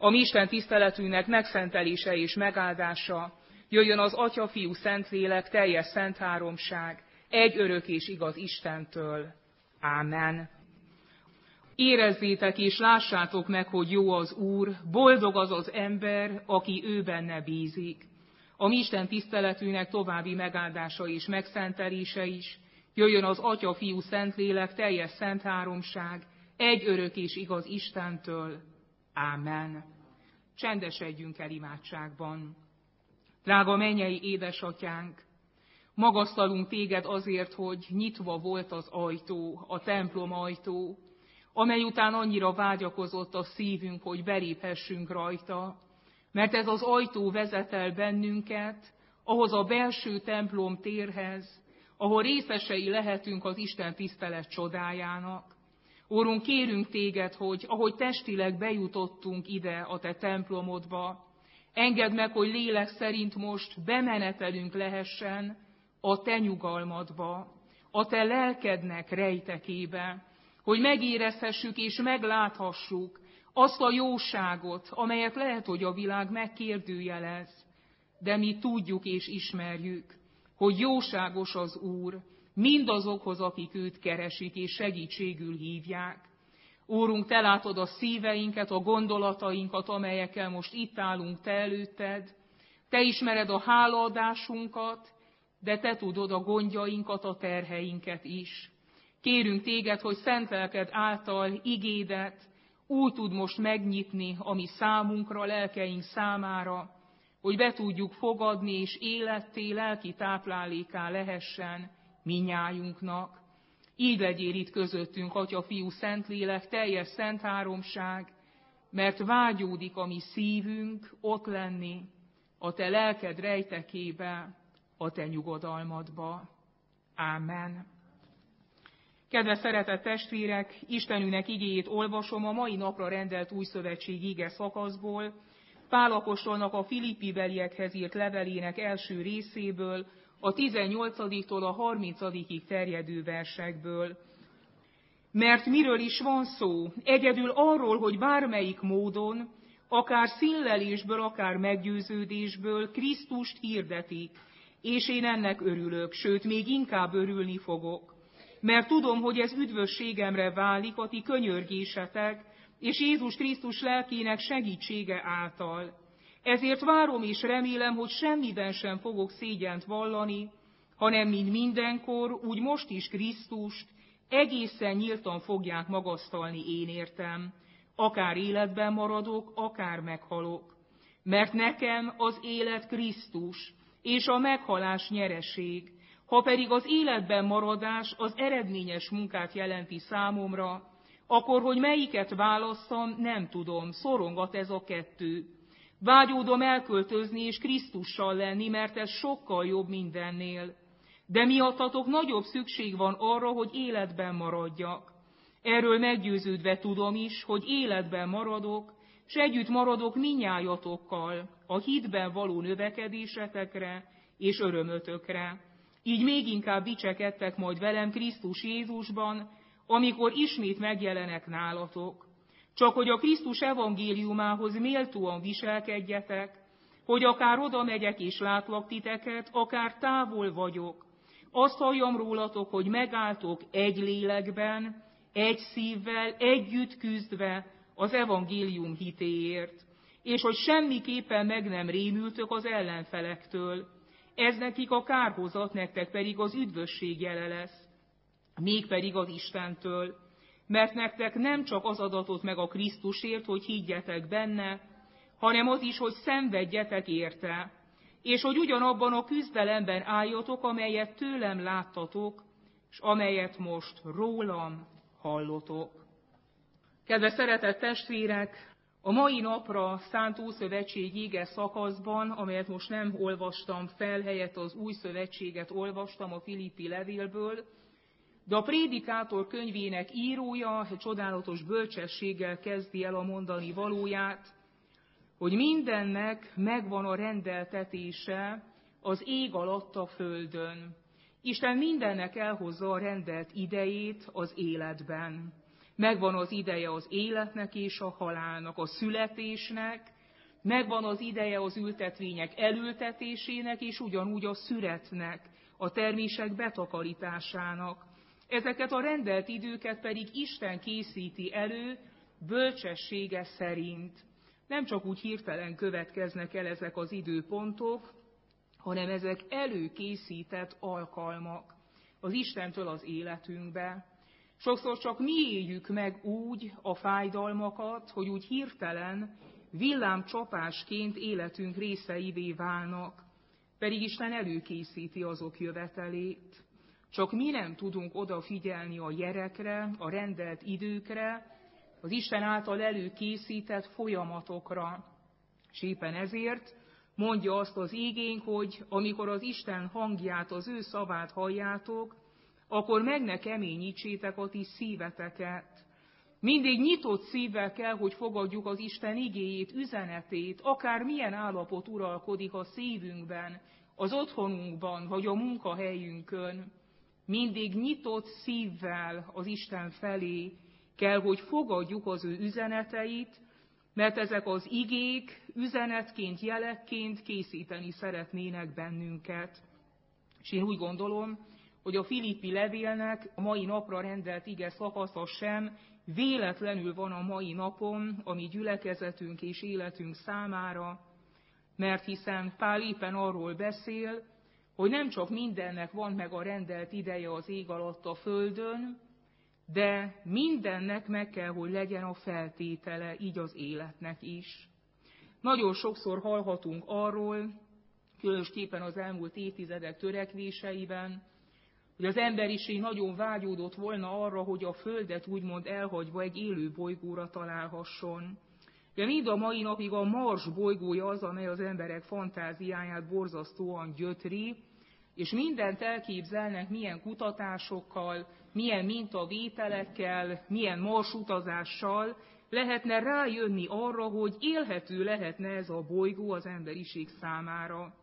A mi Isten tiszteletünknek megszentelése és megáldása jöjjön az Atya, Fiú, Szentlélek, teljes szent háromság, egy örök és igaz Istentől. Ámen. Érezzétek és lássátok meg, hogy jó az Úr, boldog az az ember, aki ő benne bízik. A mi Isten tiszteletünknek további megáldása és megszentelése is jöjjön az Atya, Fiú, Szentlélek, teljes szent háromság, egy örök és igaz Istentől. Ámen. Csendesedjünk el imádságban. Drága mennyei édesatyánk, magasztalunk téged azért, hogy nyitva volt az ajtó, a templom ajtó, amely után annyira vágyakozott a szívünk, hogy beléphessünk rajta, mert ez az ajtó vezet el bennünket ahhoz a belső templom térhez, ahol részesei lehetünk az Isten tisztelet csodájának. Úrunk, kérünk téged, hogy ahogy testileg bejutottunk ide a te templomodba, engedd meg, hogy lélek szerint most bemenetelünk lehessen a te nyugalmadba, a te lelkednek rejtekébe, hogy megérezhessük és megláthassuk azt a jóságot, amelyet lehet, hogy a világ megkérdőjelez, de mi tudjuk és ismerjük, hogy jóságos az Úr mindazokhoz, akik őt keresik és segítségül hívják. Úrunk, te látod a szíveinket, a gondolatainkat, amelyekkel most itt állunk te előtted. Te ismered a hálaadásunkat, de te tudod a gondjainkat, a terheinket is. Kérünk téged, hogy szent lelked által igédet úgy tud most megnyitni a mi számunkra, lelkeink számára, hogy be tudjuk fogadni, és életté, lelki tápláléká lehessen minnyájunknak. Így legyél itt közöttünk, Atya, Fiú, Szentlélek, teljes szent háromság, mert vágyódik a mi szívünk ott lenni, a te lelked rejtekébe, a te nyugodalmadba. Ámen. Kedves szeretett testvérek, Istenünknek igéjét olvasom a mai napra rendelt újszövetség ige szakaszból, Pál apostolnak a Filippibeliekhez írt levelének első részéből, a 18-tól a 30-ig terjedő versekből. Mert miről is van szó? Egyedül arról, hogy bármelyik módon, akár színlelésből, akár meggyőződésből Krisztust hirdetik, és én ennek örülök, sőt, még inkább örülni fogok. Mert tudom, hogy ez üdvösségemre válik a ti könyörgésetek, és Jézus Krisztus lelkének segítsége által. Ezért várom és remélem, hogy semmiben sem fogok szégyent vallani, hanem mint mindenkor, úgy most is Krisztust egészen nyíltan fogják magasztalni én értem, akár életben maradok, akár meghalok. Mert nekem az élet Krisztus, és a meghalás nyereség, ha pedig az életben maradás az eredményes munkát jelenti számomra, akkor, hogy melyiket válasszam, nem tudom, szorongat ez a kettő. Vágyódom elköltözni és Krisztussal lenni, mert ez sokkal jobb mindennél. De miattatok nagyobb szükség van arra, hogy életben maradjak. Erről meggyőződve tudom is, hogy életben maradok, s együtt maradok minnyájatokkal, a hitben való növekedésetekre és örömötökre. Így még inkább dicsekedtek majd velem Krisztus Jézusban, amikor ismét megjelenek nálatok. Csak hogy a Krisztus evangéliumához méltóan viselkedjetek, hogy akár oda megyek és látlak titeket, akár távol vagyok. Azt halljam rólatok, hogy megálltok egy lélekben, egy szívvel, együtt küzdve az evangélium hitéért, és hogy semmiképpen meg nem rémültök az ellenfelektől. Ez nekik a kárhozat, nektek pedig az üdvösség jele lesz, mégpedig az Istentől. Mert nektek nem csak az adatot meg a Krisztusért, hogy higgyetek benne, hanem az is, hogy szenvedjetek érte, és hogy ugyanabban a küzdelemben álljatok, amelyet tőlem láttatok, és amelyet most rólam hallotok. Kedves szeretett testvérek, a mai napra szánt Ószövetség ige szakaszban, amelyet most nem olvastam fel, helyett az Új Szövetséget olvastam a Filippi levélből, de a Prédikátor könyvének írója egy csodálatos bölcsességgel kezdi el a mondani valóját, hogy mindennek megvan a rendeltetése az ég alatt a földön. Isten mindennek elhozza a rendelt idejét az életben. Megvan az ideje az életnek és a halálnak, a születésnek, megvan az ideje az ültetvények elültetésének, és ugyanúgy a szüretnek, a termések betakarításának. Ezeket a rendelt időket pedig Isten készíti elő bölcsessége szerint. Nem csak úgy hirtelen következnek el ezek az időpontok, hanem ezek előkészített alkalmak az Istentől az életünkbe. Sokszor csak mi éljük meg úgy a fájdalmakat, hogy úgy hirtelen villámcsapásként életünk részeivé válnak, pedig Isten előkészíti azok jövetelét. Csak mi nem tudunk odafigyelni a jerekre, a rendelt időkre, az Isten által előkészített folyamatokra. És éppen ezért mondja azt az igénk, hogy amikor az Isten hangját, az ő szavát halljátok, akkor meg ne keményítsétek a ti szíveteket. Mindig nyitott szívvel kell, hogy fogadjuk az Isten igéjét, üzenetét, akár milyen állapot uralkodik a szívünkben, az otthonunkban, vagy a munkahelyünkön. Mindig nyitott szívvel az Isten felé kell, hogy fogadjuk az ő üzeneteit, mert ezek az igék üzenetként, jelekként készíteni szeretnének bennünket. És én úgy gondolom, hogy a Filippi levélnek a mai napra rendelt ige szakasza sem véletlenül van a mai napon a mi gyülekezetünk és életünk számára, mert hiszen Pál éppen arról beszél, hogy nem csak mindennek van meg a rendelt ideje az ég alatt a földön, de mindennek meg kell, hogy legyen a feltétele, így az életnek is. Nagyon sokszor hallhatunk arról, különösképpen az elmúlt évtizedek törekvéseiben, hogy az emberiség nagyon vágyódott volna arra, hogy a Földet úgymond elhagyva egy élő bolygóra találhasson. De mind a mai napig a Mars bolygója az, amely az emberek fantáziáját borzasztóan gyötri, és mindent elképzelnek, milyen kutatásokkal, milyen mintavételekkel, milyen marsutazással lehetne rájönni arra, hogy élhető lehetne ez a bolygó az emberiség számára.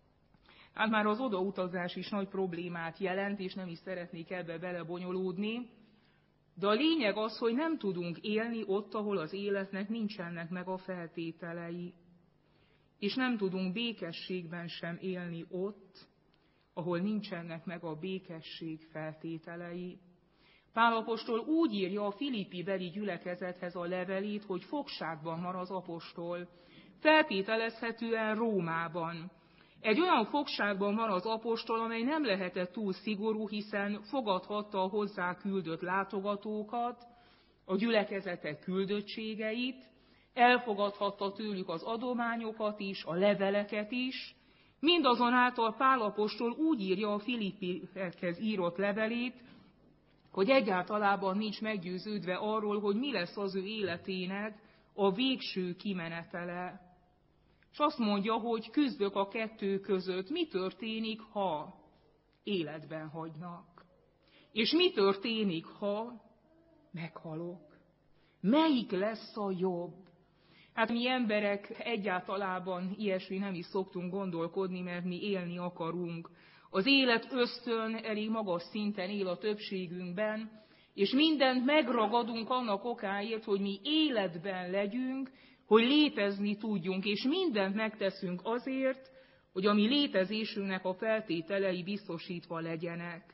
Hát már az odautazás is nagy problémát jelent, és nem is szeretnék ebbe belebonyolódni, de a lényeg az, hogy nem tudunk élni ott, ahol az életnek nincsenek meg a feltételei. És nem tudunk békességben sem élni ott, ahol nincsenek meg a békesség feltételei. Pál apostol úgy írja a Filippi beli gyülekezethez a levelét, hogy fogságban van az apostol, feltételezhetően Rómában. Egy olyan fogságban van az apostol, amely nem lehetett túl szigorú, hiszen fogadhatta a hozzá küldött látogatókat, a gyülekezetek küldöttségeit, elfogadhatta tőlük az adományokat is, a leveleket is. Mindazonáltal Pál apostol úgy írja a Filippiekhez írott levelét, hogy egyáltalában nincs meggyőződve arról, hogy mi lesz az ő életének a végső kimenetele. És azt mondja, hogy küzdök a kettő között. Mi történik, ha életben hagynak? És mi történik, ha meghalok? Melyik lesz a jobb? Hát mi emberek egyáltalában ilyesmi nem is szoktunk gondolkodni, mert mi élni akarunk. Az élet ösztön elég magas szinten él a többségünkben, és mindent megragadunk annak okáért, hogy mi életben legyünk, hogy létezni tudjunk, és mindent megteszünk azért, hogy a mi létezésünknek a feltételei biztosítva legyenek.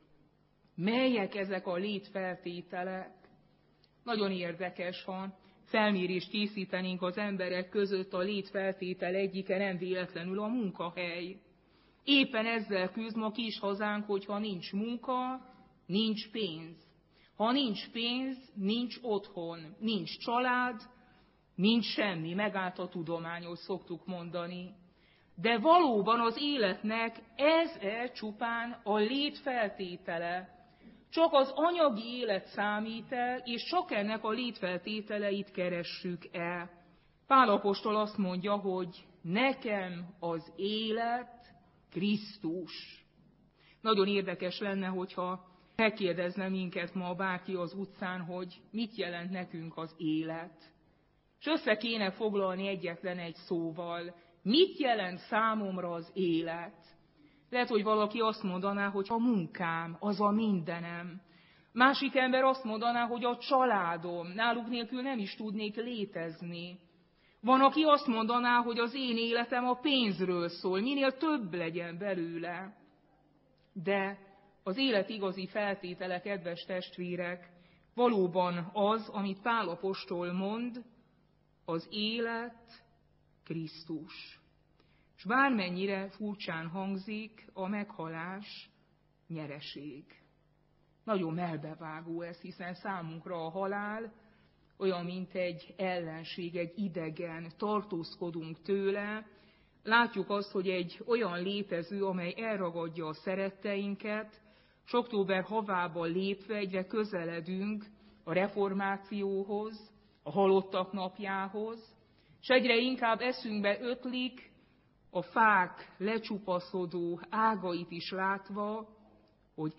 Melyek ezek a létfeltételek? Nagyon érdekes, ha felmérést készítenénk az emberek között, a létfeltétel egyike nem véletlenül a munkahely. Éppen ezzel küzd ma kis hazánk, hogyha nincs munka, nincs pénz. Ha nincs pénz, nincs otthon, nincs család, nincs semmi, megállt a tudományos, szoktuk mondani. De valóban az életnek ez csupán a létfeltétele. Csak az anyagi élet számít el, és csak ennek a létfeltételeit keressük el. Pál apostol azt mondja, hogy nekem az élet Krisztus. Nagyon érdekes lenne, hogyha megkérdezne minket ma bárki az utcán, hogy mit jelent nekünk az élet. És össze kéne foglalni egyetlen egy szóval, mit jelent számomra az élet. Lehet, hogy valaki azt mondaná, hogy a munkám, az a mindenem. Másik ember azt mondaná, hogy a családom, náluk nélkül nem is tudnék létezni. Van, aki azt mondaná, hogy az én életem a pénzről szól, minél több legyen belőle. De az élet igazi feltétele, kedves testvérek, valóban az, amit Pál apostol mond, az élet Krisztus. És bármennyire furcsán hangzik, a meghalás nyereség. Nagyon melbevágó ez, hiszen számunkra a halál olyan, mint egy ellenség, egy idegen, tartózkodunk tőle. Látjuk azt, hogy egy olyan létező, amely elragadja a szeretteinket, és október havába lépve egyre közeledünk a reformációhoz, a halottak napjához, és egyre inkább eszünkbe ötlik a fák lecsupaszodó ágait is látva, hogy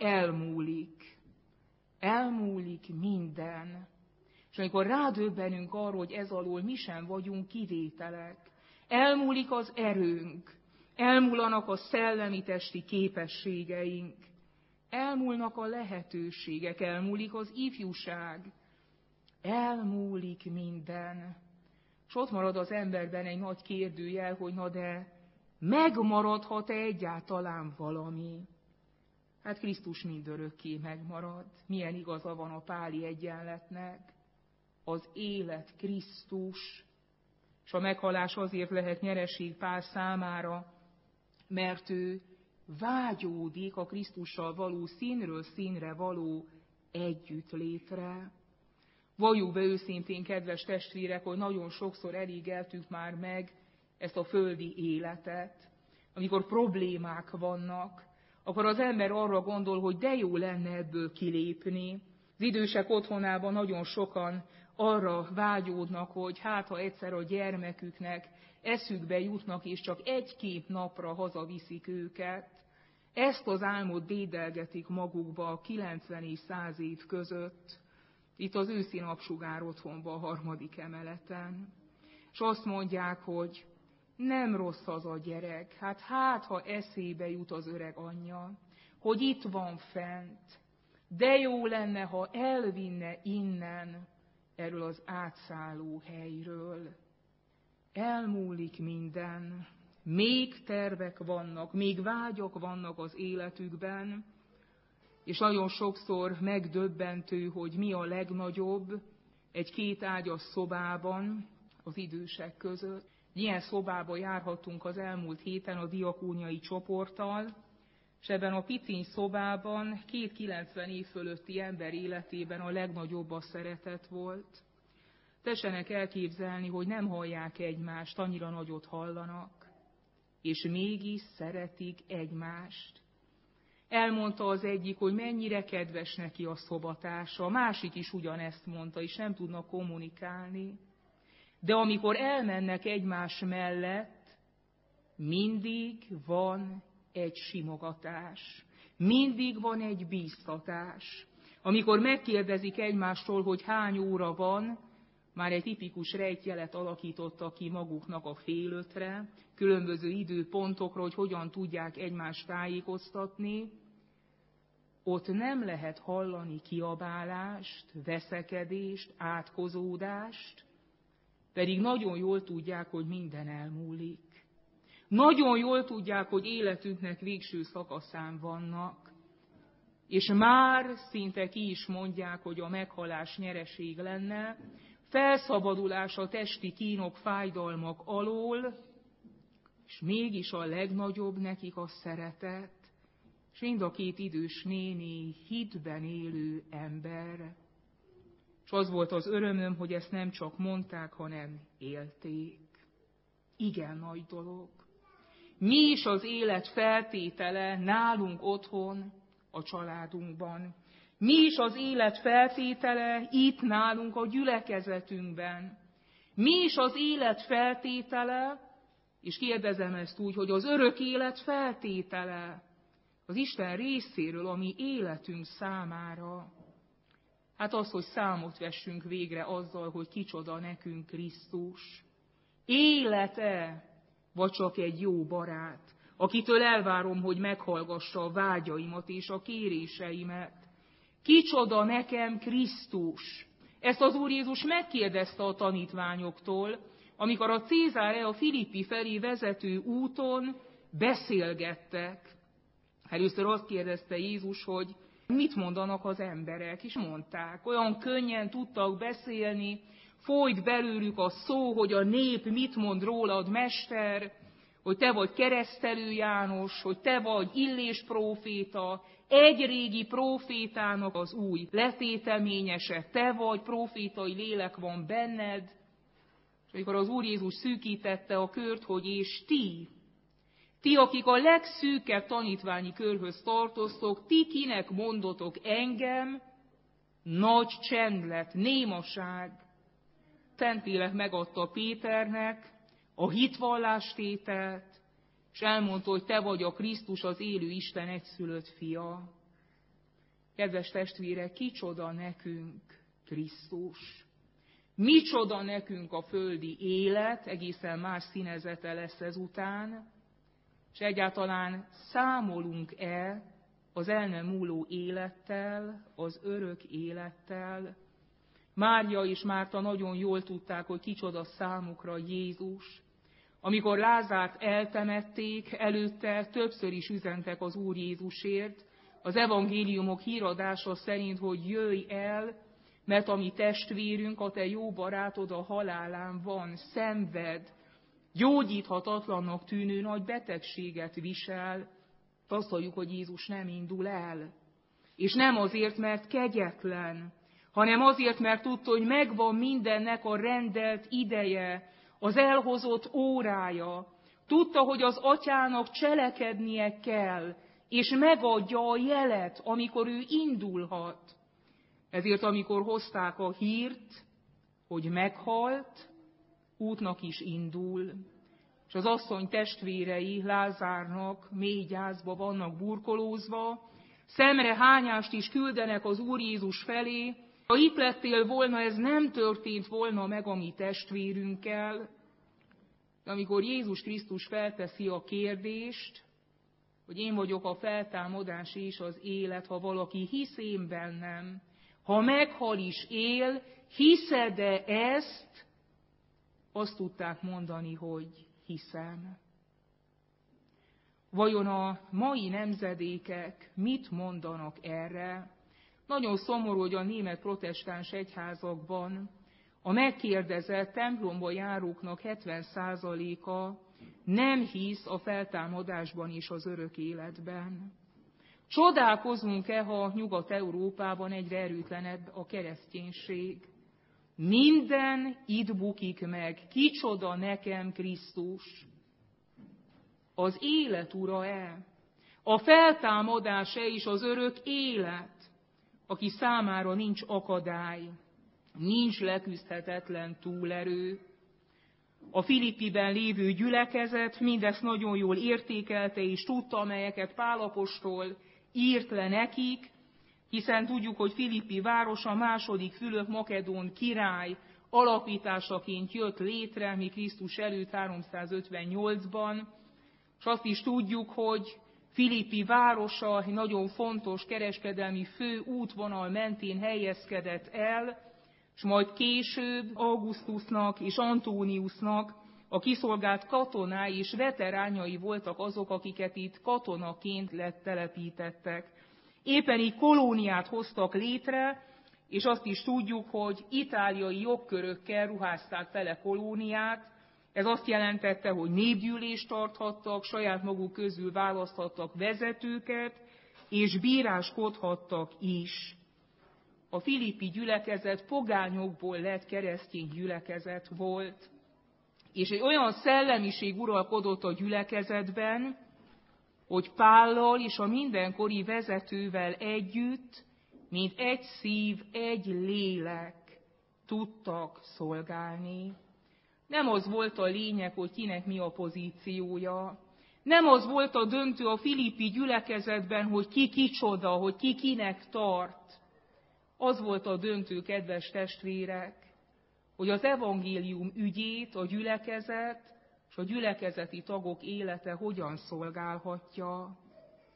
elmúlik minden. És amikor rádöbbenünk arra, hogy ez alól mi sem vagyunk kivételek, elmúlik az erőnk, elmúlanak a szellemi-testi képességeink, elmúlnak a lehetőségek, elmúlik az ifjúság, elmúlik minden. És ott marad az emberben egy nagy kérdőjel, hogy na de megmaradhat-e egyáltalán valami? Hát Krisztus mindörökké megmarad. Milyen igaza van a páli egyenletnek? Az élet Krisztus, és a meghalás azért lehet nyereség Pál számára, mert ő vágyódik a Krisztussal való színről színre való együttlétre. Valljuk be őszintén, kedves testvérek, hogy nagyon sokszor elégeltük már meg ezt a földi életet. Amikor problémák vannak, akkor az ember arra gondol, hogy de jó lenne ebből kilépni. Az idősek otthonában nagyon sokan arra vágyódnak, hogy hát ha egyszer a gyermeküknek eszükbe jutnak, és csak egy-két napra hazaviszik őket. Ezt az álmot dédelgetik magukba a 90 és 100 év között, itt az őszi napsugár otthonban, a 3. emeleten. És azt mondják, hogy nem rossz az a gyerek, hát ha eszébe jut az öreg anyja, hogy itt van fent, de jó lenne, ha elvinne innen, erről az átszálló helyről. Elmúlik minden, még tervek vannak, még vágyak vannak az életükben, és nagyon sokszor megdöbbentő, hogy mi a legnagyobb egy 2 ágyas szobában az idősek között. Ilyen szobába járhattunk az elmúlt héten a diakóniai csoporttal, és ebben a piciny szobában 2 90 év fölötti ember életében a legnagyobb a szeretet volt. Tessenek elképzelni, hogy nem hallják egymást, annyira nagyot hallanak, és mégis szeretik egymást. Elmondta az egyik, hogy mennyire kedves neki a szobatársa, a másik is ugyanezt mondta, és nem tudnak kommunikálni. De amikor elmennek egymás mellett, mindig van egy simogatás, mindig van egy bíztatás. Amikor megkérdezik egymástól, hogy hány óra van, már egy tipikus rejtjelet alakítottak ki maguknak a 4:30, különböző időpontokra, hogy hogyan tudják egymást tájékoztatni. Ott nem lehet hallani kiabálást, veszekedést, átkozódást, pedig nagyon jól tudják, hogy minden elmúlik. Nagyon jól tudják, hogy életüknek végső szakaszán vannak, és már szinte ki is mondják, hogy a meghalás nyereség lenne, felszabadulás a testi kínok, fájdalmak alól, és mégis a legnagyobb nekik a szeretet, és mind a 2 idős néni hitben élő ember. És az volt az örömöm, hogy ezt nem csak mondták, hanem élték. Igen nagy dolog. Mi is az élet feltétele nálunk otthon, a családunkban. Mi is az élet feltétele itt nálunk a gyülekezetünkben. Mi is az élet feltétele, és kérdezem ezt úgy, hogy az örök élet feltétele az Isten részéről, a mi életünk számára. Hát az, hogy számot vessünk végre azzal, hogy kicsoda nekünk Krisztus. Élete, vagy csak egy jó barát, akitől elvárom, hogy meghallgassa a vágyaimat és a kéréseimet. Kicsoda nekem Krisztus? Ezt az Úr Jézus megkérdezte a tanítványoktól, amikor a Cézarea Filippi felé vezető úton beszélgettek. Először azt kérdezte Jézus, hogy mit mondanak az emberek, és mondták. Olyan könnyen tudtak beszélni, folyt belőlük a szó, hogy a nép mit mond rólad, mester, hogy te vagy Keresztelő János, hogy te vagy Illés próféta, egy régi prófétának az új letéteményese, te vagy, prófétai lélek van benned. És amikor az Úr Jézus szűkítette a kört, hogy és ti, akik a legszűkebb tanítványi körhöz tartoztok, ti kinek mondotok engem? Nagy csend lett, némaság. Szentlélek megadta Péternek a hitvallástételt, és elmondta, hogy te vagy a Krisztus, az élő Isten egyszülött fia. Kedves testvérek, kicsoda nekünk Krisztus? Micsoda nekünk a földi élet, egészen más színezete lesz ezután, és egyáltalán számolunk-e az el nem múló élettel, az örök élettel? Mária és Márta nagyon jól tudták, hogy kicsoda számukra Jézus. Amikor Lázárt eltemették, előtte többször is üzentek az Úr Jézusért, az evangéliumok híradása szerint, hogy jöjj el, mert a mi testvérünk, a te jó barátod a halálán van, szenved, gyógyíthatatlannak tűnő nagy betegséget visel. Azt halljuk, hogy Jézus nem indul el. És nem azért, mert kegyetlen, hanem azért, mert tudta, hogy megvan mindennek a rendelt ideje, az elhozott órája. Tudta, hogy az atyának cselekednie kell, és megadja a jelet, amikor ő indulhat. Ezért, amikor hozták a hírt, hogy meghalt, útnak is indul. És az asszony testvérei Lázárnak mély gyászba vannak burkolózva, szemrehányást is küldenek az Úr Jézus felé. Ha itt lettél volna, ez nem történt volna meg a mi testvérünkkel. De amikor Jézus Krisztus felteszi a kérdést, hogy én vagyok a feltámadás és az élet, ha valaki hisz én bennem, ha meghal is él, hiszed-e ezt? Azt tudták mondani, hogy hiszem. Vajon a mai nemzedékek mit mondanak erre? Nagyon szomorú, hogy a német protestáns egyházakban a megkérdezett templomba járóknak 70%-a nem hisz a feltámadásban és az örök életben. Csodálkozunk-e, ha Nyugat-Európában egyre erőtlenebb a kereszténység? Minden itt bukik meg. Kicsoda nekem Krisztus? Az élet ura-e? A feltámadás-e is az örök élet, aki számára nincs akadály, nincs leküzdhetetlen túlerő? A Filippiben lévő gyülekezet mindezt nagyon jól értékelte és tudta, amelyeket Pál apostol írt le nekik, hiszen tudjuk, hogy Filippi városa a második Fülöp-makedón király alapításaként jött létre, mi Krisztus előtt 358-ban, és azt is tudjuk, hogy Filippi városa egy nagyon fontos kereskedelmi fő útvonal mentén helyezkedett el, és majd később Augustusnak és Antóniusnak a kiszolgált katonái és veteránjai voltak azok, akiket itt katonaként letelepítettek. Éppen így kolóniát hoztak létre, és azt is tudjuk, hogy itáliai jogkörökkel ruházták tele kolóniát. Ez azt jelentette, hogy népgyűlést tarthattak, saját maguk közül választhattak vezetőket, és bíráskodhattak is. A filippi gyülekezet pogányokból lett keresztény gyülekezet volt, és egy olyan szellemiség uralkodott a gyülekezetben, hogy Pállal és a mindenkori vezetővel együtt, mint egy szív, egy lélek tudtak szolgálni. Nem az volt a lényeg, hogy kinek mi a pozíciója. Nem az volt a döntő a filippi gyülekezetben, hogy ki kicsoda, hogy ki kinek tart. Az volt a döntő, kedves testvérek, hogy az evangélium ügyét a gyülekezet és a gyülekezeti tagok élete hogyan szolgálhatja.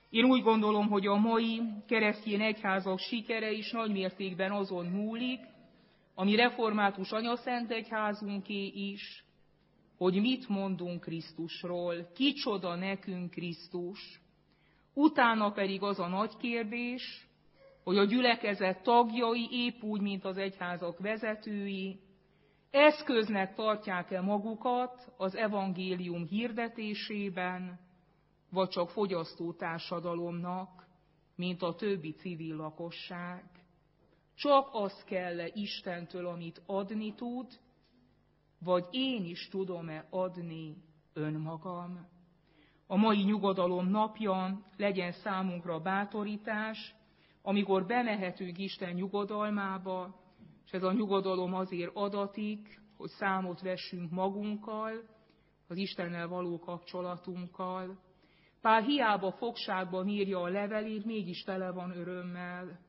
Én úgy gondolom, hogy a mai keresztény egyházak sikere is nagy mértékben azon múlik, ami református anyaszentegyházunké is, hogy mit mondunk Krisztusról, kicsoda nekünk Krisztus. Utána pedig az a nagy kérdés, hogy a gyülekezet tagjai, épp úgy, mint az egyházak vezetői, eszköznek tartják-e magukat az evangélium hirdetésében, vagy csak fogyasztó társadalomnak, mint a többi civil lakosság. Csak az kell-e Istentől, amit adni tud, vagy én is tudom-e adni önmagam. A mai nyugodalom napja legyen számunkra bátorítás, amikor bemehetünk Isten nyugodalmába, és ez a nyugodalom azért adatik, hogy számot vessünk magunkkal, az Istennel való kapcsolatunkkal. Pál hiába fogságban írja a levelét, mégis tele van örömmel,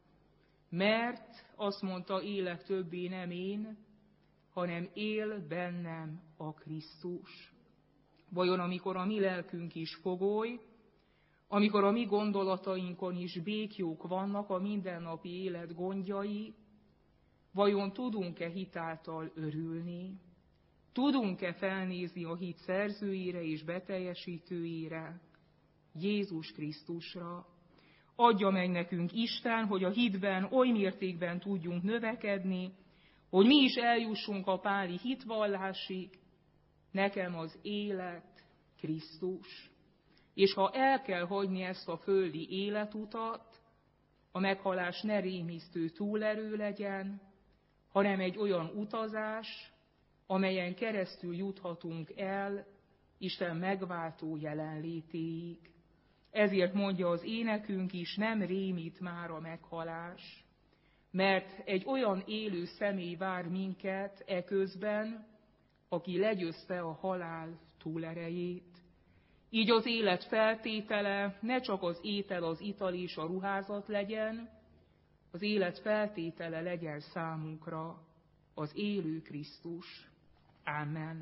mert azt mondta, élek többé nem én, hanem él bennem a Krisztus. Vajon amikor a mi lelkünk is fogoly, amikor a mi gondolatainkon is béklyók vannak, a mindennapi élet gondjai, vajon tudunk-e hitáltal örülni? Tudunk-e felnézni a hit szerzőjére és beteljesítőjére, Jézus Krisztusra? Adja meg nekünk Isten, hogy a hitben oly mértékben tudjunk növekedni, hogy mi is eljussunk a páli hitvallásig, nekem az élet Krisztus. És ha el kell hagyni ezt a földi életutat, a meghalás ne rémisztő túlerő legyen, hanem egy olyan utazás, amelyen keresztül juthatunk el Isten megváltó jelenlétéig. Ezért mondja az énekünk is, nem rémít már a meghalás, mert egy olyan élő személy vár minket eközben, aki legyőzte a halál túlerejét. Így az élet feltétele ne csak az étel, az ital és a ruházat legyen, az élet feltétele legyen számunkra az élő Krisztus. Amen.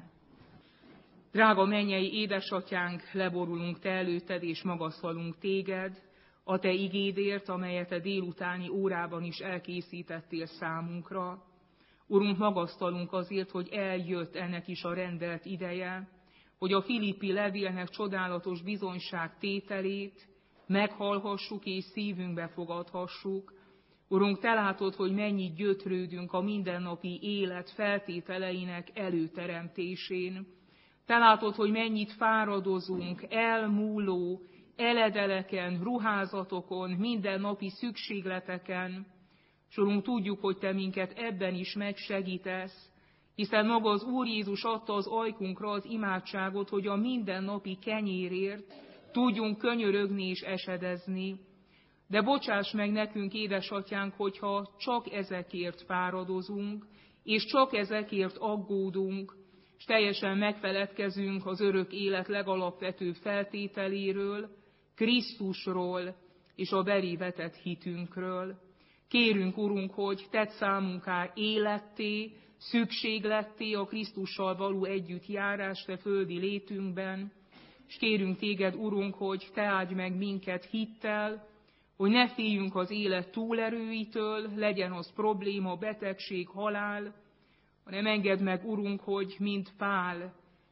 Drága mennyei édesatyánk, leborulunk te előtted és magasztalunk téged, a te igédért, amelyet a délutáni órában is elkészítettél számunkra. Urunk, magasztalunk azért, hogy eljött ennek is a rendelt ideje, hogy a Filippi levélnek csodálatos bizonyságtételét meghallhassuk és szívünkbe fogadhassuk. Urunk, te látod, hogy mennyit gyötrődünk a mindennapi élet feltételeinek előteremtésén. Te látod, hogy mennyit fáradozunk elmúló eledeleken, ruházatokon, mindennapi szükségleteken. És Urunk, tudjuk, hogy te minket ebben is megsegítesz, hiszen maga az Úr Jézus adta az ajkunkra az imádságot, hogy a mindennapi kenyérért tudjunk könyörögni és esedezni. De bocsáss meg nekünk, édesatyánk, hogyha csak ezekért fáradozunk, és csak ezekért aggódunk, és teljesen megfeledkezünk az örök élet legalapvetőbb feltételéről, Krisztusról és a belé vetett hitünkről. Kérünk, Urunk, hogy tedd számunká életté, szükségletté a Krisztussal való együttjárást a földi létünkben, és kérünk téged, Urunk, hogy te áldj meg minket hittel, hogy ne féljünk az élet túlerőitől, legyen az probléma, betegség, halál, hanem engedd meg, Urunk, hogy mint Pál,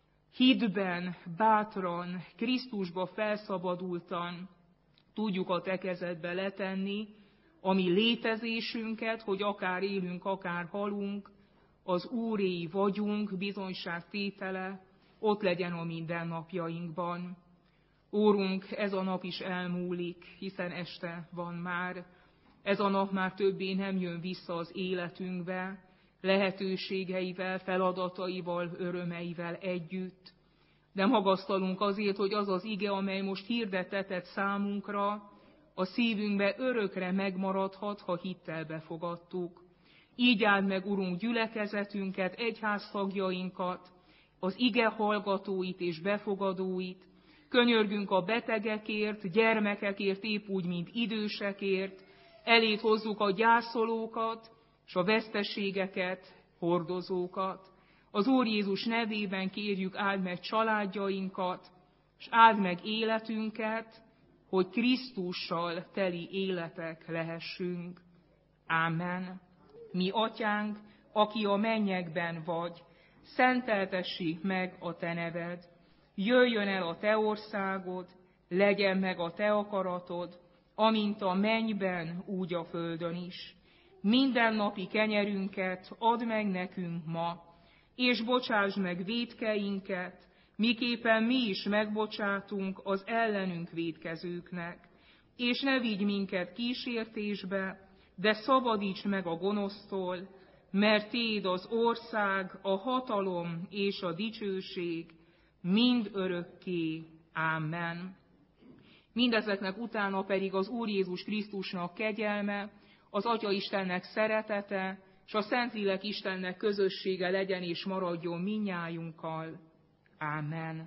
hitben, bátran, Krisztusba felszabadultan tudjuk a te kezedbe letenni a mi létezésünket, hogy akár élünk, akár halunk, az Úréi vagyunk, bizonyságtétele ott legyen a mindennapjainkban. Úrunk, ez a nap is elmúlik, hiszen este van már. Ez a nap már többé nem jön vissza az életünkbe, lehetőségeivel, feladataival, örömeivel együtt. De magasztalunk azért, hogy az az ige, amely most hirdetetett számunkra, a szívünkbe örökre megmaradhat, ha hittel befogadtuk. Így áld meg, Urunk, gyülekezetünket, egyháztagjainkat, az ige hallgatóit és befogadóit. Könyörgünk a betegekért, gyermekekért, épp úgy, mint idősekért. Eléd hozzuk a gyászolókat, és a veszteségeket, hordozókat. Az Úr Jézus nevében kérjük, áld meg családjainkat, és áld meg életünket, hogy Krisztussal teli életek lehessünk. Ámen. Mi atyánk, aki a mennyekben vagy, szenteltessék meg a te neved. Jöjjön el a te országod, legyen meg a te akaratod, amint a mennyben, úgy a földön is. Mindennapi kenyerünket add meg nekünk ma, és bocsásd meg vétkeinket, miképpen mi is megbocsátunk az ellenünk vétkezőknek. És ne vigy minket kísértésbe, de szabadíts meg a gonosztól, mert tiéd az ország, a hatalom és a dicsőség mind örökké. Ámen. Mindezeknek utána pedig az Úr Jézus Krisztusnak kegyelme, az Atya Istennek szeretete, és a Szentlélek Istennek közössége legyen és maradjon mindnyájunkkal. Ámen.